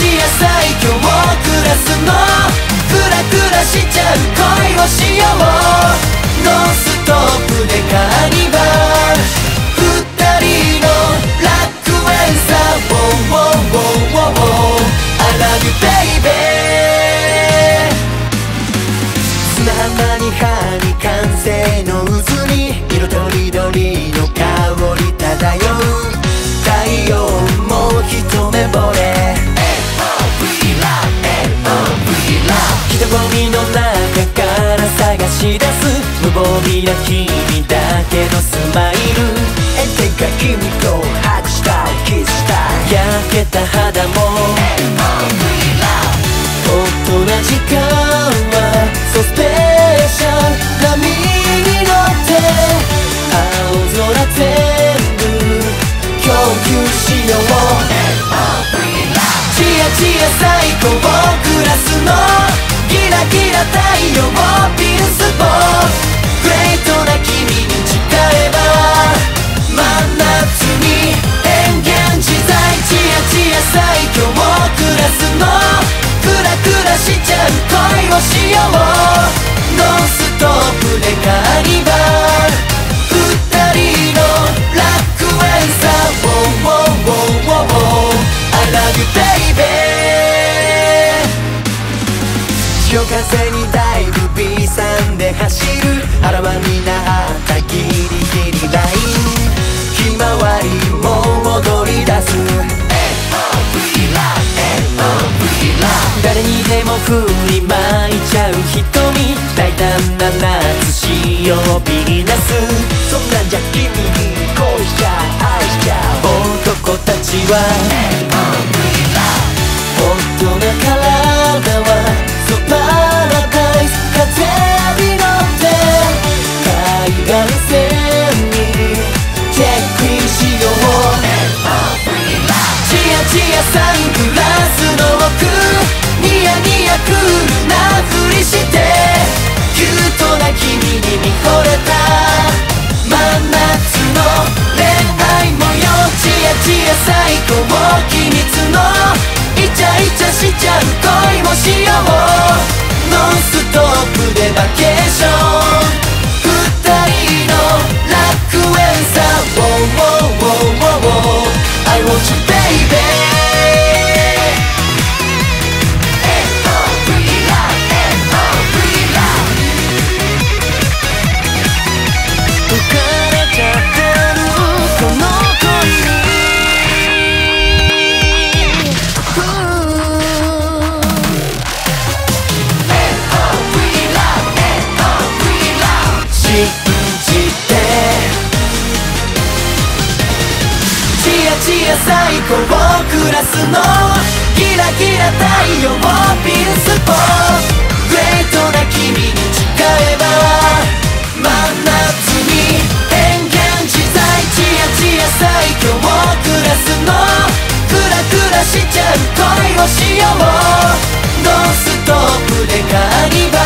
チヤ最強クラスのクラクラしちゃう恋をしよう。ノンストップでカーニバル、二人のラックエンサー、I love you baby。 砂浜に葉に完成の渦に色とりどりの香り漂う。太陽も一目惚れ、人混みの中から探し出す無防備な君だけのスマイル。てか君とハグしたいキスしたい、焼けた肌も大人時間はそうスペシャル。波に乗って青空全部供給しよう。チヤチヤ最高クラスのギラギラ太陽ピンスポーツ、グレートな君に誓えば真夏に変幻自在。チヤチヤ最強クラスのクラクラしちゃう恋をしよう。ノンストップでカーニバル、二人のラックエンサー、I love you baby。 潮風にだいぶ B さんで走るあらわになったギリギリライン、ひまわりも踊り出す。誰にでも振りまいちゃう瞳、大胆な夏仕様ビーナス。そんなんじゃ君に恋しちゃ愛しちゃう男たちは大人体はそうパラダイス、風に乗って海岸線にチェックインしよう。チヤチヤサングラスの奥、ニヤニヤクールなふりしてキュートな君に見惚れた真夏の恋愛模様。チヤチヤ最高秘密のイチャイチャしちゃう恋をしよう。ノンストップでバケーション、二人のラックエンサー、I want you baby。チヤ最高クラスのギラギラ太陽ピンスポーツ、グレートな君に誓えば真夏に変幻自在。チヤチヤ最強クラスのクラクラしちゃう恋をしよう。ノンストップでカーニバ